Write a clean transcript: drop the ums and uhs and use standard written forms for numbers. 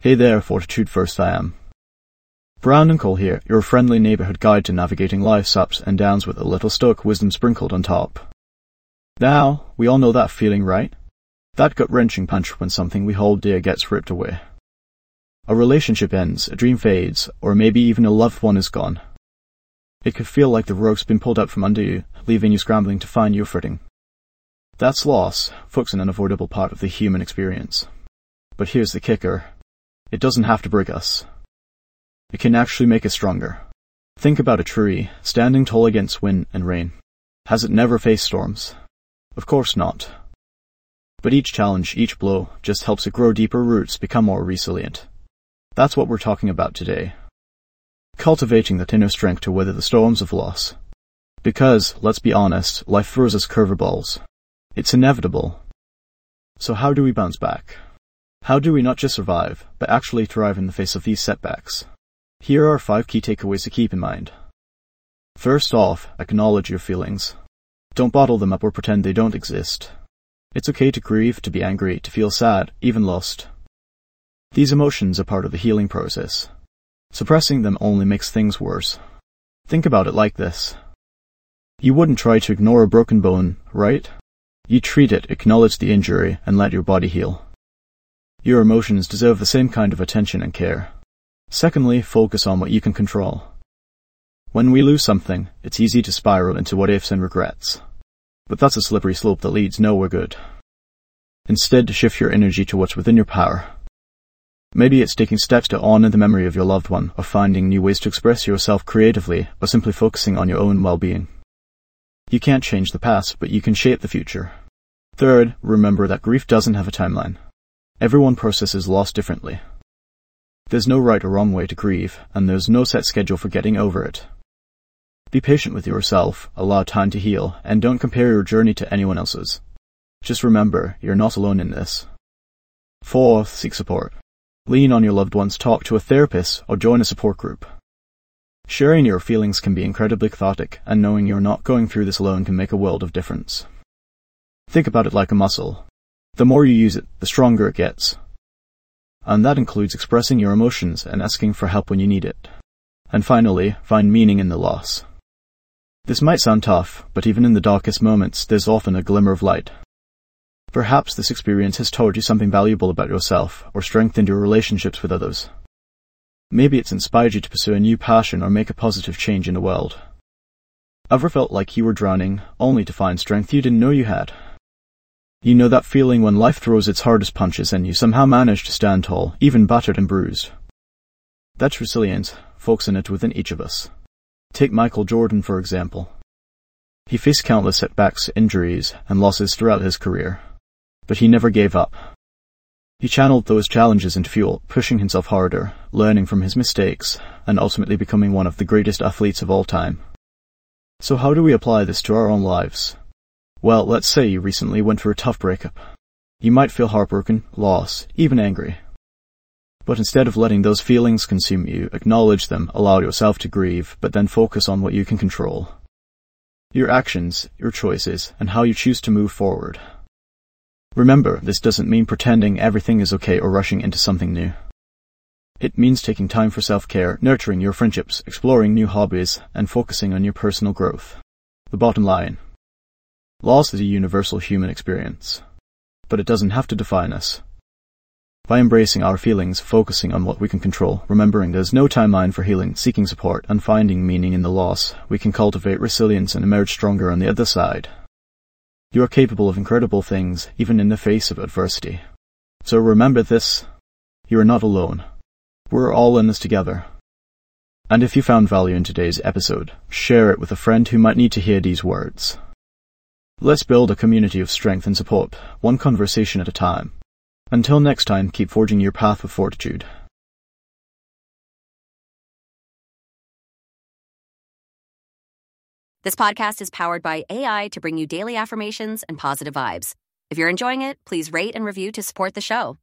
Hey there, Fortitude First I am. Brandon Cole here, your friendly neighborhood guide to navigating life's ups and downs with a little stoic wisdom sprinkled on top. Now, we all know that feeling, right? That gut-wrenching punch when something we hold dear gets ripped away. A relationship ends, a dream fades, or maybe even a loved one is gone. It could feel like the rug's been pulled out from under you, leaving you scrambling to find your footing. That's loss, folks, an unavoidable part of the human experience. But here's the kicker. It doesn't have to break us. It can actually make us stronger. Think about a tree, standing tall against wind and rain. Has it never faced storms? Of course not. But each challenge, each blow, just helps it grow deeper roots, become more resilient. That's what we're talking about today. Cultivating that inner strength to weather the storms of loss. Because, let's be honest, life throws us curveballs. It's inevitable. So how do we bounce back? How do we not just survive, but actually thrive in the face of these setbacks? Here are 5 key takeaways to keep in mind. First off, acknowledge your feelings. Don't bottle them up or pretend they don't exist. It's okay to grieve, to be angry, to feel sad, even lost. These emotions are part of the healing process. Suppressing them only makes things worse. Think about it like this. You wouldn't try to ignore a broken bone, right? You treat it, acknowledge the injury, and let your body heal. Your emotions deserve the same kind of attention and care. Secondly, focus on what you can control. When we lose something, it's easy to spiral into what-ifs and regrets. But that's a slippery slope that leads nowhere good. Instead, shift your energy to what's within your power. Maybe it's taking steps to honor the memory of your loved one, or finding new ways to express yourself creatively, or simply focusing on your own well-being. You can't change the past, but you can shape the future. Third, remember that grief doesn't have a timeline. Everyone processes loss differently. There's no right or wrong way to grieve, and there's no set schedule for getting over it. Be patient with yourself, allow time to heal, and don't compare your journey to anyone else's. Just remember, you're not alone in this. Fourth, seek support. Lean on your loved ones, talk to a therapist, or join a support group. Sharing your feelings can be incredibly cathartic, and knowing you're not going through this alone can make a world of difference. Think about it like a muscle. The more you use it, the stronger it gets. And that includes expressing your emotions and asking for help when you need it. And finally, find meaning in the loss. This might sound tough, but even in the darkest moments, there's often a glimmer of light. Perhaps this experience has taught you something valuable about yourself, or strengthened your relationships with others. Maybe it's inspired you to pursue a new passion or make a positive change in the world. Ever felt like you were drowning, only to find strength you didn't know you had? You know that feeling when life throws its hardest punches and you somehow manage to stand tall, even battered and bruised. That's resilience, folks, in it within each of us. Take Michael Jordan, for example. He faced countless setbacks, injuries, and losses throughout his career. But he never gave up. He channeled those challenges into fuel, pushing himself harder, learning from his mistakes, and ultimately becoming one of the greatest athletes of all time. So how do we apply this to our own lives? Well, let's say you recently went through a tough breakup. You might feel heartbroken, lost, even angry. But instead of letting those feelings consume you, acknowledge them, allow yourself to grieve, but then focus on what you can control. Your actions, your choices, and how you choose to move forward. Remember, this doesn't mean pretending everything is okay or rushing into something new. It means taking time for self-care, nurturing your friendships, exploring new hobbies, and focusing on your personal growth. The bottom line. Loss is a universal human experience. But it doesn't have to define us. By embracing our feelings, focusing on what we can control, remembering there's no timeline for healing, seeking support, and finding meaning in the loss, we can cultivate resilience and emerge stronger on the other side. You are capable of incredible things, even in the face of adversity. So remember this. You are not alone. We're all in this together. And if you found value in today's episode, share it with a friend who might need to hear these words. Let's build a community of strength and support, one conversation at a time. Until next time, keep forging your path with fortitude. This podcast is powered by AI to bring you daily affirmations and positive vibes. If you're enjoying it, please rate and review to support the show.